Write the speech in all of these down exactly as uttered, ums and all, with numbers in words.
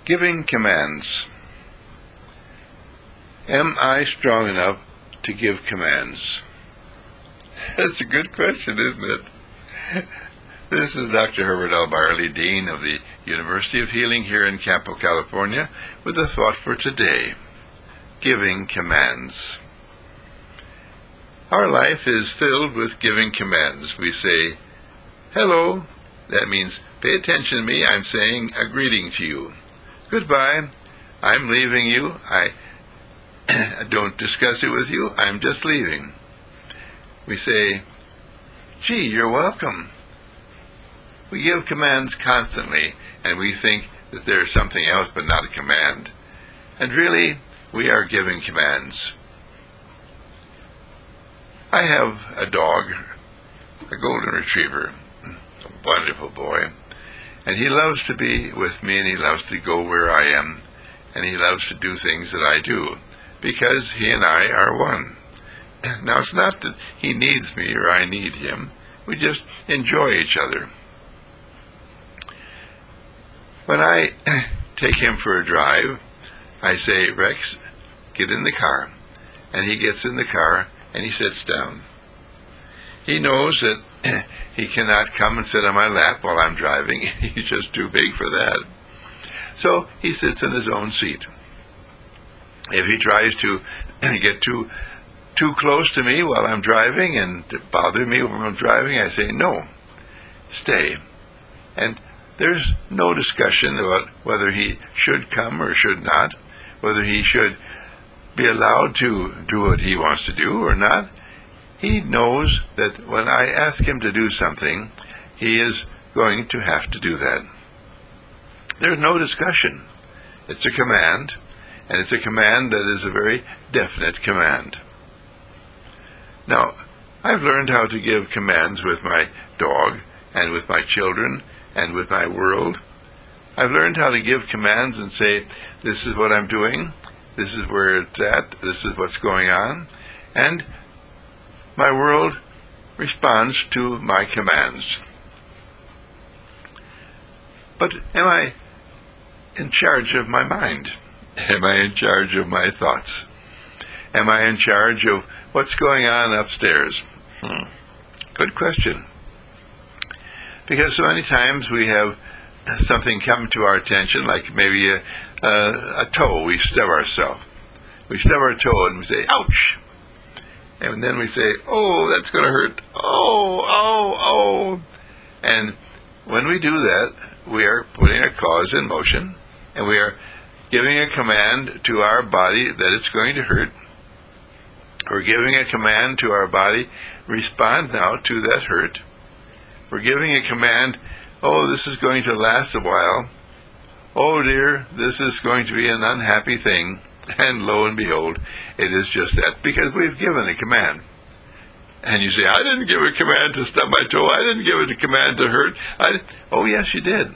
Giving commands. Am I strong enough to give commands? That's a good question, isn't it? This is Doctor Herbert L. Barley, Dean of the University of Healing here in Campo, California, with a thought for today. Giving commands. Our life is filled with giving commands. We say, hello. That means, pay attention to me. I'm saying a greeting to you. Goodbye. I'm leaving you. I don't discuss it with you. I'm just leaving. We say, gee, you're welcome. We give commands constantly, and we think that there's something else but not a command. And really, we are giving commands. I have a dog, a golden retriever, a wonderful boy, and he loves to be with me, and he loves to go where I am, and he loves to do things that I do, because he and I are one. Now, it's not that he needs me or I need him. We just enjoy each other. When I take him for a drive, I say, Rex, get in the car. And he gets in the car and he sits down. He knows that he cannot come and sit on my lap while I'm driving. He's just too big for that. So he sits in his own seat. If he tries to get too too close to me while I'm driving and to bother me when I'm driving, I say, no, stay. And there's no discussion about whether he should come or should not, whether he should be allowed to do what he wants to do or not. He knows that when I ask him to do something, he is going to have to do that. There's no discussion. It's a command, and it's a command that is a very definite command. Now, I've learned how to give commands with my dog, and with my children, and with my world. I've learned how to give commands and say, this is what I'm doing, this is where it's at, this is what's going on, and my world responds to my commands. But am I in charge of my mind? Am I in charge of my thoughts? Am I in charge of what's going on upstairs? Hmm. Good question. Because so many times we have something come to our attention, like maybe a, a, a toe, we stub ourselves. We stub our toe and we say, ouch! And then we say, oh, that's going to hurt. Oh, oh, oh. And when we do that, we are putting a cause in motion, and we are giving a command to our body that it's going to hurt. We're giving a command to our body, respond now to that hurt. We're giving a command, oh, this is going to last a while. Oh dear, this is going to be an unhappy thing. And lo and behold, it is just that, because we've given a command. And you say, I didn't give a command to stub my toe. I didn't give it a command to hurt. I oh, yes, you did.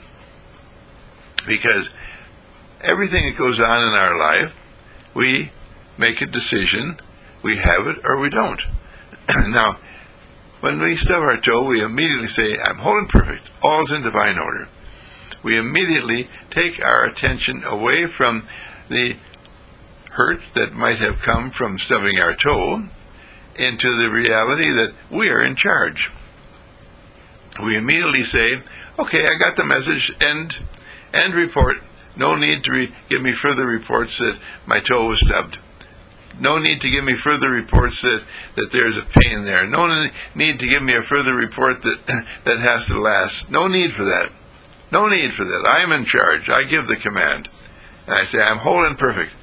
Because everything that goes on in our life, we make a decision. We have it or we don't. Now, when we stub our toe, we immediately say, I'm whole and perfect. All's in divine order. We immediately take our attention away from the hurt that might have come from stubbing our toe into the reality that we are in charge. We immediately say, okay, I got the message, end, end report. No need to re- give me further reports that my toe was stubbed. No need to give me further reports that, that there's a pain there. No need to give me a further report that that has to last. No need for that. No need for that. I am in charge. I give the command. And I say, I'm whole and perfect.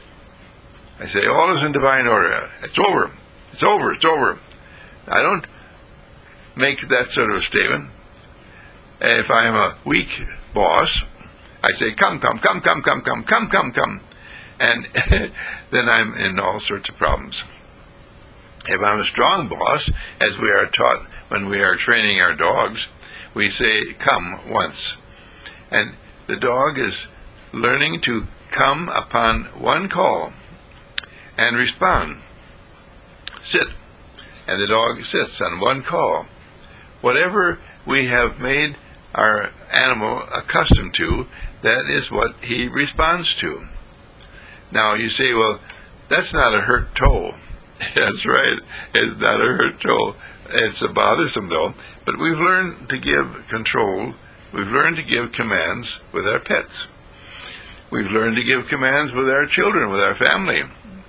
I say, all is in divine order. It's over. It's over. It's over. I don't make that sort of a statement. And if I am a weak boss, I say, come, come, come, come, come, come, come, come, come. And then I'm in all sorts of problems. If I'm a strong boss, as we are taught when we are training our dogs, we say, come once. And the dog is learning to come upon one call and respond. Sit. And the dog sits on one call. Whatever we have made our animal accustomed to, that is what he responds to. Now you say, well, that's not a hurt toe. That's right, it's not a hurt toe. It's a bothersome though, but we've learned to give control, we've learned to give commands with our pets. We've learned to give commands with our children, with our family.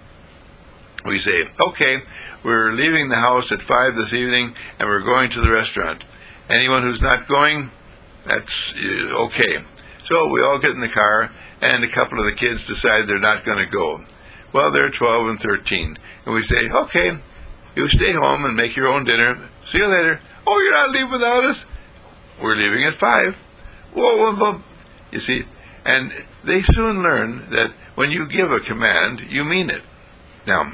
We say, okay, we're leaving the house at five this evening and we're going to the restaurant. Anyone who's not going, that's uh, okay. So we all get in the car and a couple of the kids decide they're not going to go. Well, they're twelve and thirteen. And we say, okay, you stay home and make your own dinner. See you later. Oh, you're not leaving without us? We're leaving at five. Whoa, whoa, whoa. You see, and they soon learn that when you give a command, you mean it. Now,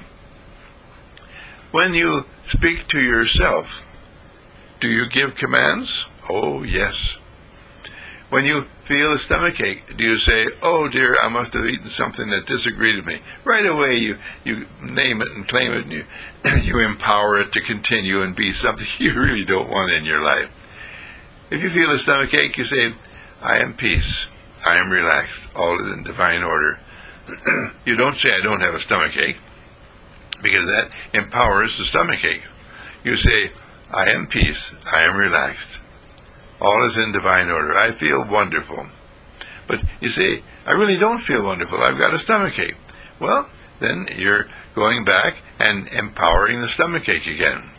when you speak to yourself, do you give commands? Oh, yes. When you feel a stomach ache, do you say, oh dear, I must have eaten something that disagreed with me? Right away you, you name it and claim it, and you, you empower it to continue and be something you really don't want in your life. If you feel a stomach ache, you say, I am peace. I am relaxed. All is in divine order. You don't say, I don't have a stomach ache, because that empowers the stomach ache. You say, I am peace. I am relaxed. All is in divine order. I feel wonderful. But you say, I really don't feel wonderful. I've got a stomach ache. Well, then you're going back and empowering the stomach ache again.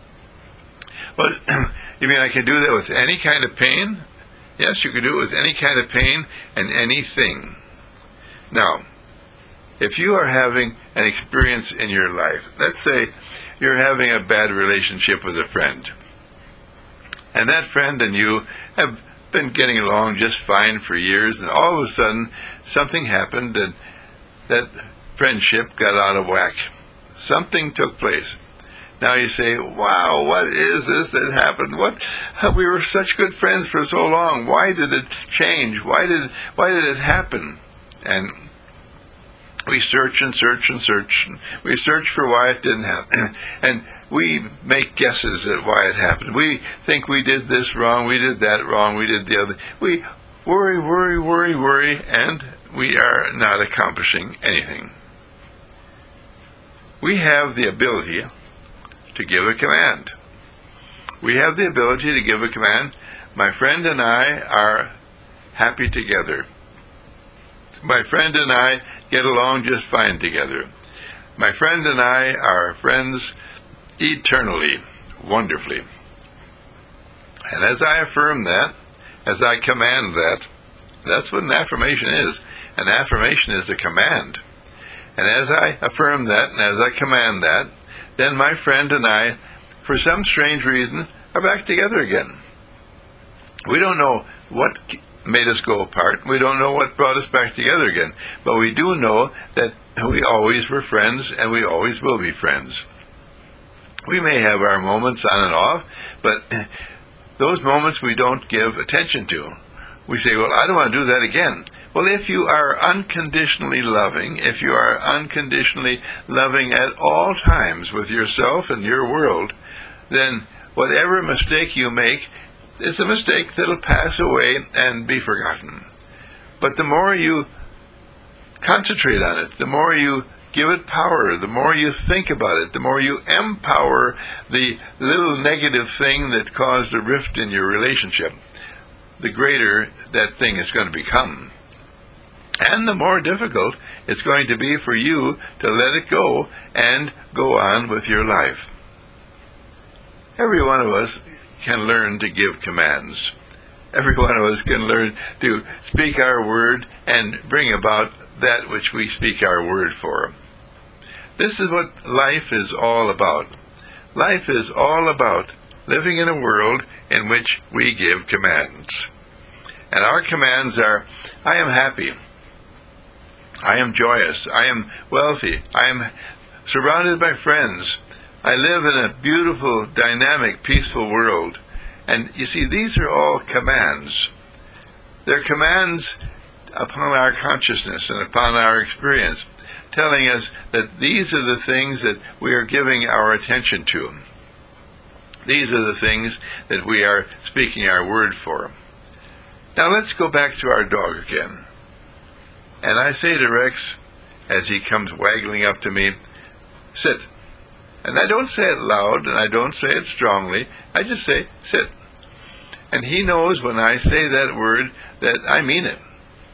But you mean I can do that with any kind of pain? Yes, you can do it with any kind of pain and anything. Now, if you are having an experience in your life, let's say you're having a bad relationship with a friend, and that friend and you have been getting along just fine for years, and all of a sudden something happened and that friendship got out of whack. Something took place. Now you say, wow, what is this that happened? What? We were such good friends for so long. Why did it change? Why did why did it happen? And we search and search and search. We search for why it didn't happen. And we make guesses at why it happened. We think we did this wrong, we did that wrong, we did the other. We worry, worry, worry, worry, and we are not accomplishing anything. We have the ability to give a command. We have the ability to give a command. My friend and I are happy together. My friend and I get along just fine together. My friend and I are friends eternally, wonderfully. And as I affirm that, as I command that, that's what an affirmation is. An affirmation is a command. And as I affirm that, and as I command that, then my friend and I, for some strange reason, are back together again. We don't know what made us go apart. We don't know what brought us back together again. But we do know that we always were friends, and we always will be friends. We may have our moments on and off, but those moments we don't give attention to. We say, well, I don't want to do that again. Well, if you are unconditionally loving, if you are unconditionally loving at all times with yourself and your world, then whatever mistake you make, it's a mistake that'll pass away and be forgotten. But the more you concentrate on it, the more you give it power, the more you think about it, the more you empower the little negative thing that caused a rift in your relationship, the greater that thing is going to become. And the more difficult it's going to be for you to let it go and go on with your life. Every one of us can learn to give commands. Every one of us can learn to speak our word and bring about that which we speak our word for. This is what life is all about. Life is all about living in a world in which we give commands. And our commands are, I am happy. I am joyous. I am wealthy. I am surrounded by friends. I live in a beautiful, dynamic, peaceful world. And you see, these are all commands. They're commands upon our consciousness and upon our experience, telling us that these are the things that we are giving our attention to. These are the things that we are speaking our word for. Now let's go back to our dog again. And I say to Rex, as he comes waggling up to me, sit. And I don't say it loud, and I don't say it strongly. I just say, sit. And he knows when I say that word that I mean it.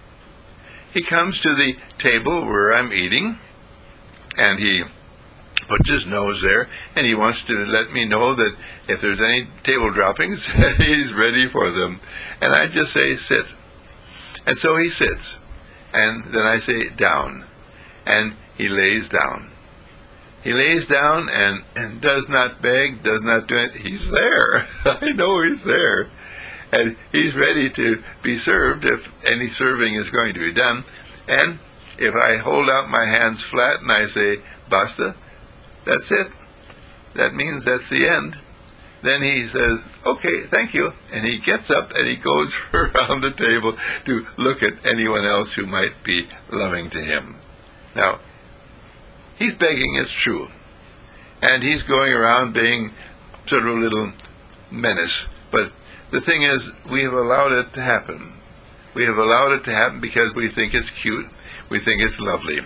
He comes to the table where I'm eating, and he puts his nose there, and he wants to let me know that if there's any table droppings, he's ready for them. And I just say, sit. And so he sits. And then I say, down. And he lays down. He lays down and, and does not beg, does not do anything. He's there. I know he's there. And he's ready to be served if any serving is going to be done. And if I hold out my hands flat and I say, basta, that's it. That means that's the end. Then he says, okay, thank you. And he gets up and he goes around the table to look at anyone else who might be loving to him. Now, he's begging, it's true. And he's going around being sort of a little menace. But the thing is, we have allowed it to happen. We have allowed it to happen because we think it's cute. We think it's lovely.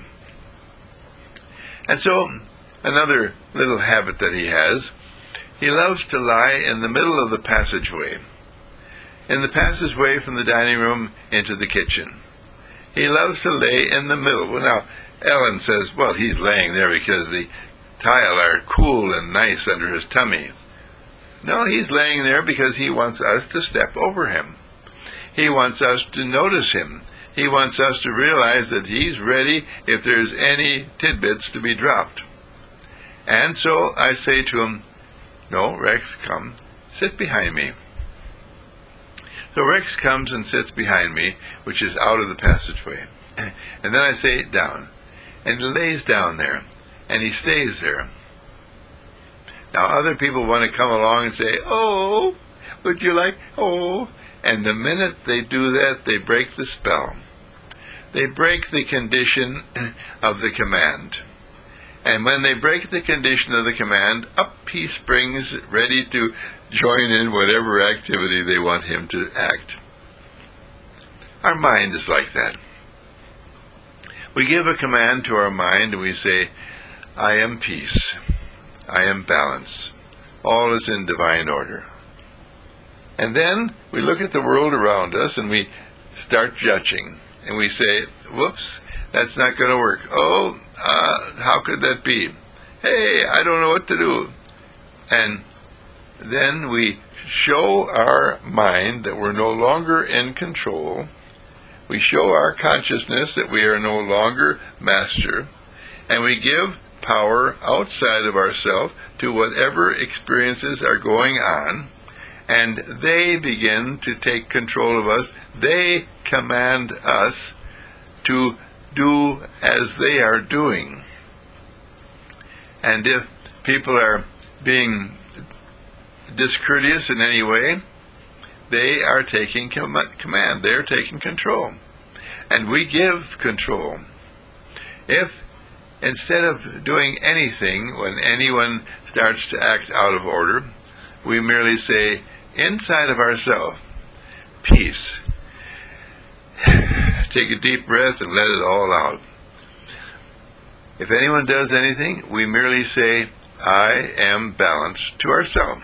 And so, another little habit that he has, he loves to lie in the middle of the passageway. In the passageway from the dining room into the kitchen. He loves to lay in the middle. Well, now, Ellen says, well, he's laying there because the tile are cool and nice under his tummy. No, he's laying there because he wants us to step over him. He wants us to notice him. He wants us to realize that he's ready if there's any tidbits to be dropped. And so I say to him, no, Rex, come, sit behind me. So Rex comes and sits behind me, which is out of the passageway. And then I say, down. And he lays down there, and he stays there. Now other people want to come along and say, oh, would you like, oh. And the minute they do that, they break the spell. They break the condition of the command. And when they break the condition of the command, up he springs, ready to join in whatever activity they want him to act. Our mind is like that. We give a command to our mind and we say, I am peace. I am balance. All is in divine order. And then we look at the world around us and we start judging. And we say, whoops, that's not going to work. Oh, uh, how could that be? Hey, I don't know what to do. And then we show our mind that we're no longer in control. We show our consciousness that we are no longer master. And we give power outside of ourselves to whatever experiences are going on. And they begin to take control of us. They command us to do as they are doing. And if people are being discourteous in any way, they are taking com- command. They are taking control. And we give control. If instead of doing anything when anyone starts to act out of order, we merely say, inside of ourselves, peace. Take a deep breath and let it all out. If anyone does anything, we merely say, I am balanced to ourselves.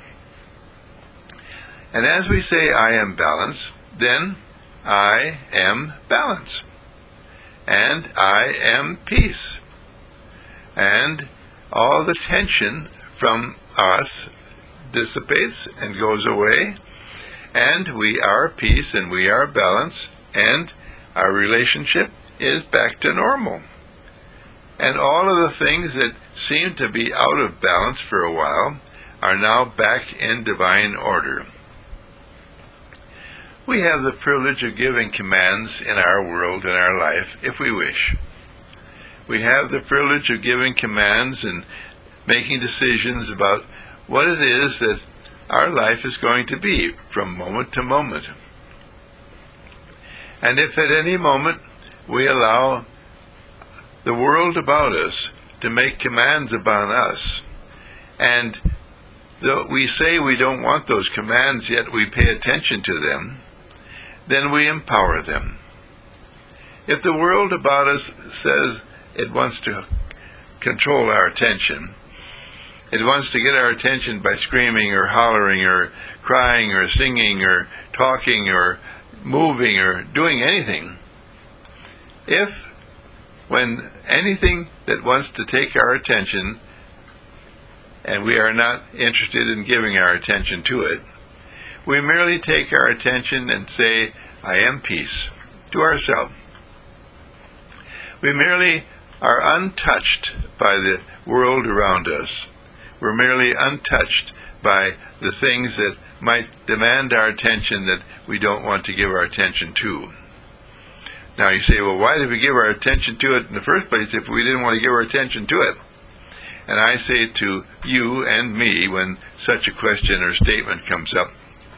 And as we say, I am balanced, then I am balance. And I am peace. And all the tension from us dissipates and goes away, and we are peace and we are balance, and our relationship is back to normal. And all of the things that seem to be out of balance for a while are now back in divine order. We have the privilege of giving commands in our world, in our life, if we wish. We have the privilege of giving commands and making decisions about what it is that our life is going to be from moment to moment. And if at any moment we allow the world about us to make commands upon us, and though we say we don't want those commands, yet we pay attention to them, then we empower them. If the world about us says it wants to control our attention, it wants to get our attention by screaming or hollering or crying or singing or talking or moving or doing anything, if when anything that wants to take our attention and we are not interested in giving our attention to it, we merely take our attention and say, I am peace, to ourselves. We merely are untouched by the world around us. We're merely untouched by the things that might demand our attention that we don't want to give our attention to. Now you say, well, why did we give our attention to it in the first place if we didn't want to give our attention to it? And I say to you and me, when such a question or statement comes up,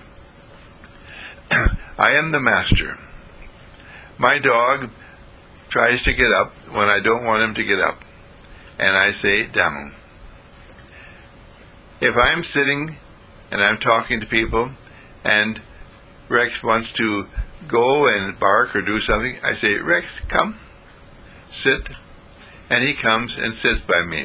I am the master. My dog tries to get up when I don't want him to get up, and I say, down. If I'm sitting and I'm talking to people and Rex wants to go and bark or do something, I say, Rex, come, sit, and he comes and sits by me.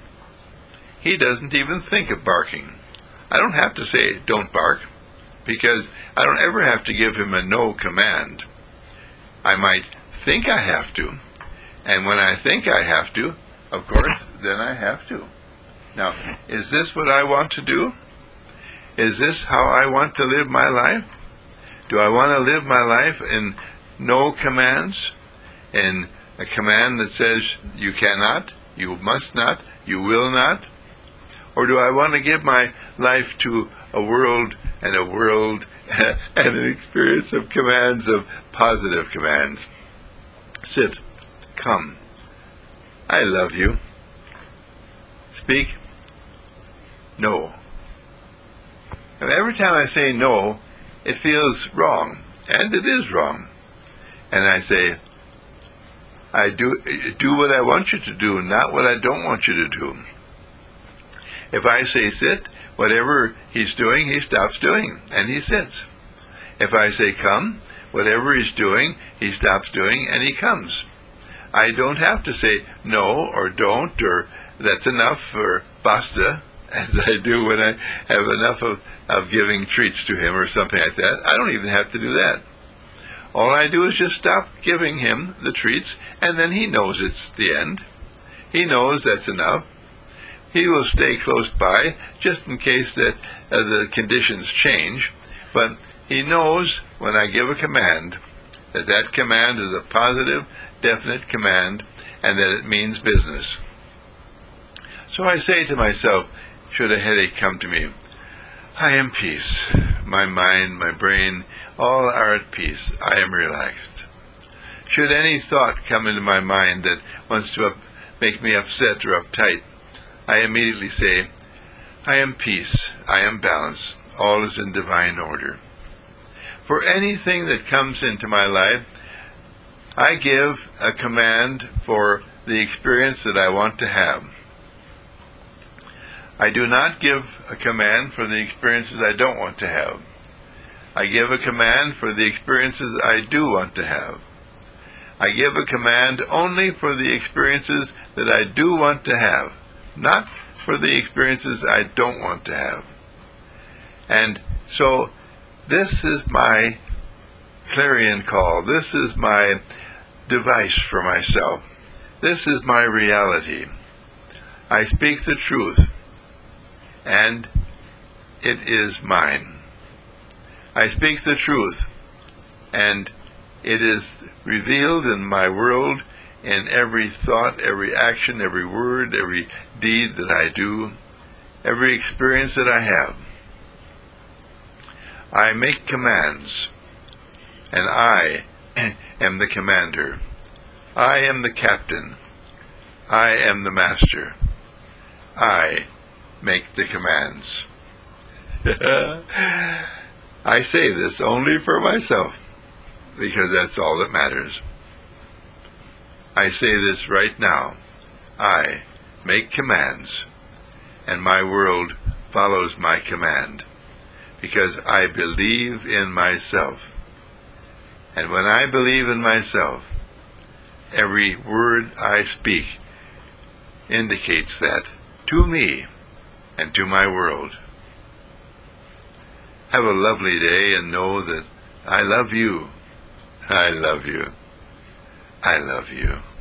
He doesn't even think of barking. I don't have to say, don't bark, because I don't ever have to give him a no command. I might think I have to, and when I think I have to, of course, then I have to. Now, is this what I want to do? Is this how I want to live my life? Do I want to live my life in no commands? In a command that says you cannot, you must not, you will not? Or do I want to give my life to a world and a world and an experience of commands, of positive commands? Sit, come, I love you. Speak, no. And every time I say no, it feels wrong, and it is wrong. And I say, I do do what I want you to do, not what I don't want you to do. If I say sit, whatever he's doing, he stops doing, and he sits. If I say come, whatever he's doing, he stops doing, and he comes. I don't have to say no, or don't, or that's enough, or basta, as I do when I have enough of, of giving treats to him or something like that. I don't even have to do that. All I do is just stop giving him the treats, and then he knows it's the end. He knows that's enough. He will stay close by, just in case that uh, the conditions change, but he knows when I give a command that that command is a positive, definite command, and that it means business. So I say to myself, should a headache come to me, I am peace. My mind, my brain, all are at peace. I am relaxed. Should any thought come into my mind that wants to up, make me upset or uptight, I immediately say, I am peace. I am balance. All is in divine order. For anything that comes into my life, I give a command for the experience that I want to have. I do not give a command for the experiences I don't want to have. I give a command for the experiences I do want to have. I give a command only for the experiences that I do want to have, not for the experiences I don't want to have. And so this is my clarion call. This is my device for myself. This is my reality. I speak the truth, and it is mine. I speak the truth, and it is revealed in my world, in every thought, every action, every word, every deed that I do, every experience that I have. I make commands, and I am the commander. I am the captain. I am the master. I make the commands. I say this only for myself, because that's all that matters. I say this right now. I make commands, and my world follows my command, because I believe in myself, And when I believe in myself, every word I speak indicates that to me and to my world. Have a lovely day, and know that I love you. I love you. I love you.